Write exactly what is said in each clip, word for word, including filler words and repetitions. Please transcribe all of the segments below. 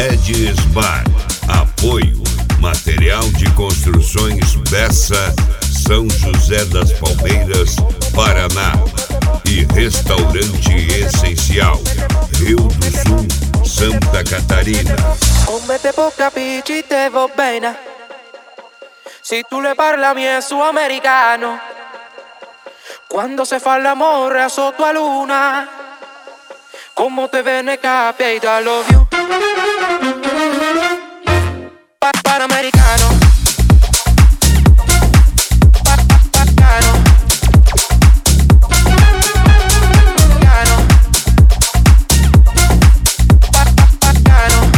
Edis Bar. Apoio Material de Construções Bessa, São José das Palmeiras, Paraná. E Restaurante Essencial, Rio do Sul, Santa Catarina. Come te può capire, ci te va bene. Si tu le parli a me su americano. Quando se fa l'amore sotto a luna, come te viene capito, I love you. Pa- Panamericano. Pa- pa- Pacano. Pacano. Pa- pa- Pacano.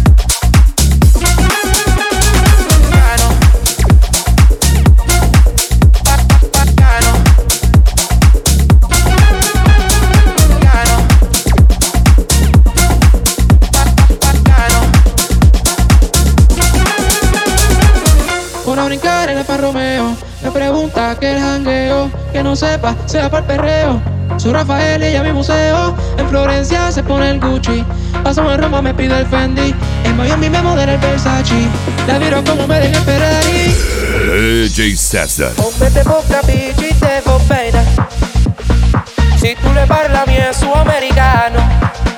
Pacano. Pa- pa- Pacano. Una brincar en el Alfa Romeo, me pregunta que el jangueo, que no sepa, sea para el perreo. Soy Rafael y ella mi museo, en Florencia se pone el Gucci, pasamos en Roma me pide el Fendi, en Miami me modera el Versace, la viro como me deja el Ferrari. D J César. Come te può capire, ci te va bene. Si tu le parli a me su americano.